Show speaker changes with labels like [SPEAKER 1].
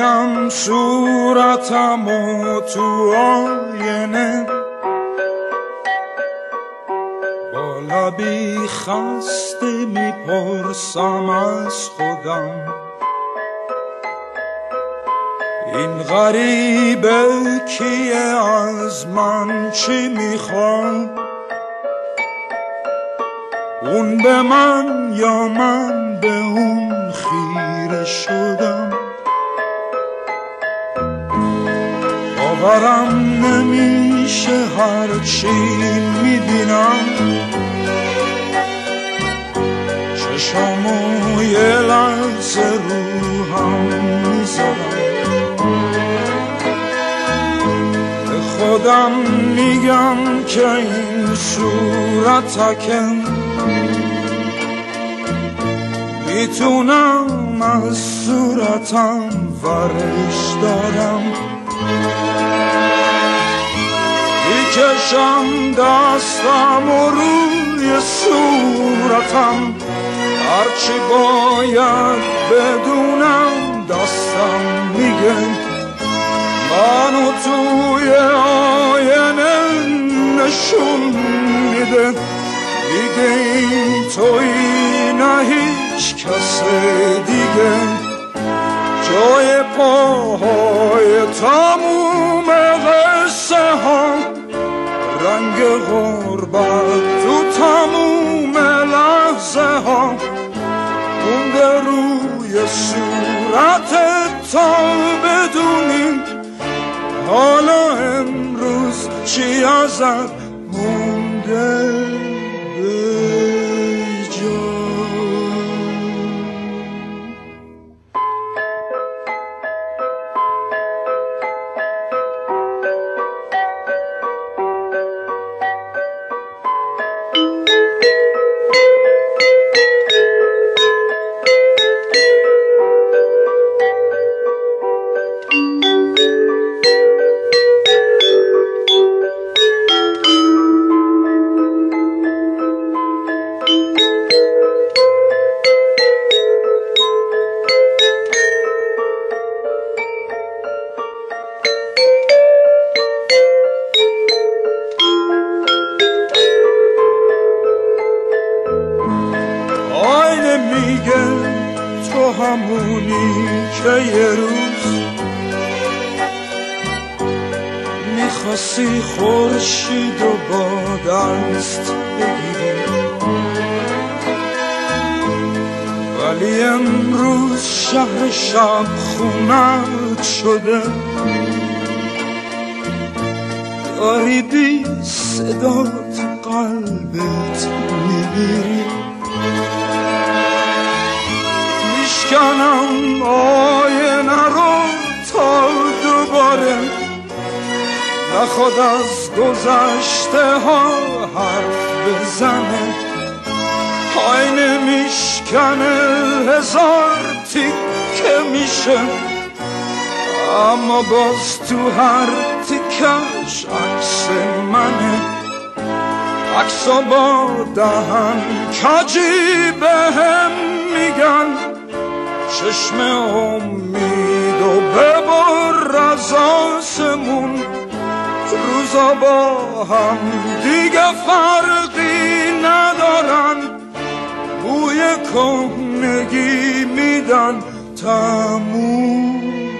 [SPEAKER 1] میبینم صورتم و تو آینه، با لبی خسته میپرسم از خودم این غریبه کیه، از من چی میخواد؟ اون به من یا من به اون خیره شدم. باورم نمیشه هرچی میبینم، چشامو یه لحظه رو هم میذارم، به خودم میگم که این صورتکم میتونم از صورتم ورش دارم، میکشم دستم و روی صورتم، هرچی باید بدونم دستم میگه منو توی آینه نشون میده، دیگه این تویی نه هیچ کس دیگه، جای پاهای تموم قصه ها، رنگ غربت تو تموم لحظه ها، مونده روی صورتت تا بدونی حالا امروز چی ازت مونده به جا. تو همونی که یه روز میخواستی خورشید و با دست بگیری، ولی امروز شهر شب خونت شده، داری بی صدات قلبت میمیری، میشکنم آینه رو تا دوباره نخواد از گذشته ها حرف بزنه، آینه میشکنه هزار تیکه میشه، اما باز تو هر تیکش عکس منه، عکسا با دهن کجی بهم میگن چشم امید و ببر از آسمون، روزا با هم دیگه فرقی ندارن، بوی کهنگی میدن تموم